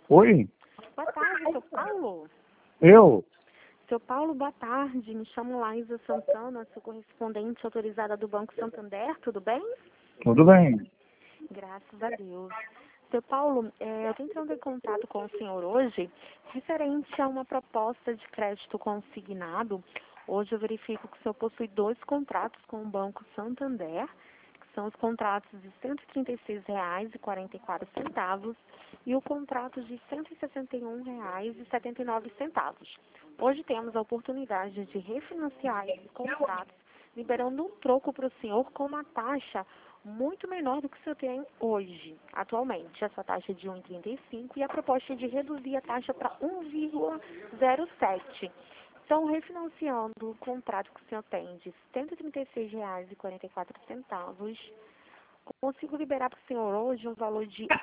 Oi? Boa tarde, seu Paulo. Eu? Seu Paulo, boa tarde. Me chamo Laísa Santana, sou correspondente autorizada do Banco Santander, tudo bem? Tudo bem. Graças a Deus. Seu Paulo, eu estou entrando em contato com o senhor hoje referente a uma proposta de crédito consignado. Hoje eu verifico que o senhor possui 2 contratos com o Banco Santander, que são os contratos de R$ 136,44 e o contrato de R$ 161,79. Hoje temos a oportunidade de refinanciar esses contratos, liberando um troco para o senhor com uma taxa muito menor do que o senhor tem hoje, atualmente. Essa taxa é de 1,35 e a proposta é de reduzir a taxa para 1,07. Então, refinanciando o contrato que o senhor tem de R$ 136,44, consigo liberar para o senhor hoje um valor de R$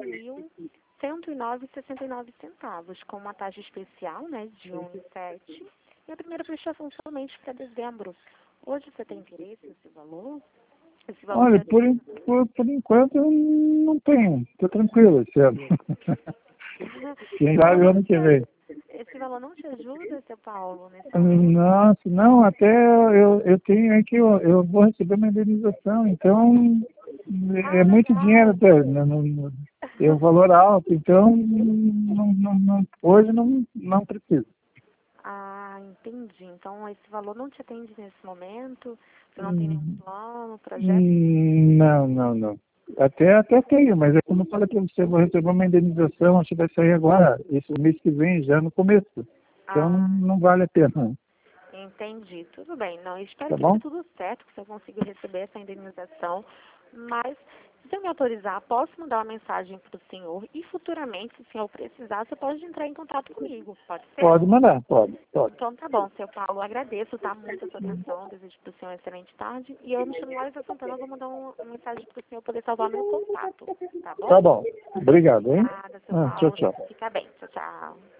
8.109,69, com uma taxa especial, né, de 1,07, e a primeira prestação somente para dezembro. Hoje você tem interesse nesse valor? Esse valor Olha, por enquanto eu não tenho. Estou tranquilo esse ano. Quem sabe o ano que vem. Esse valor não te ajuda, seu Paulo, nesse momento? Nossa, não, até eu tenho, é que eu vou receber uma indenização, então é muito dinheiro até, tem um valor alto, então hoje não preciso. Ah, entendi. Então, esse valor não te atende nesse momento? Você não tem nenhum plano, projeto? Não. Até tenho, mas é como eu falei para você, eu vou receber uma indenização, acho que vai sair agora, esse mês que vem, já no começo. Então não vale a pena. Entendi. Tudo bem. Não, eu espero Tá que dê bom? tudo certo, que você consiga receber essa indenização. Mas, se você me autorizar, posso mandar uma mensagem para o senhor e futuramente, se o senhor precisar, você pode entrar em contato comigo. Pode ser? Pode mandar, pode. Então tá bom, seu Paulo, agradeço, tá? Muito a sua atenção, desejo para o senhor uma excelente tarde. E eu me chamo Laísa Santana, eu vou mandar uma mensagem para o senhor poder salvar meu contato, tá bom? Tá bom. Obrigado, hein? Obrigada, seu Tchau, Paulo. tchau. Fica bem. Tchau, tchau.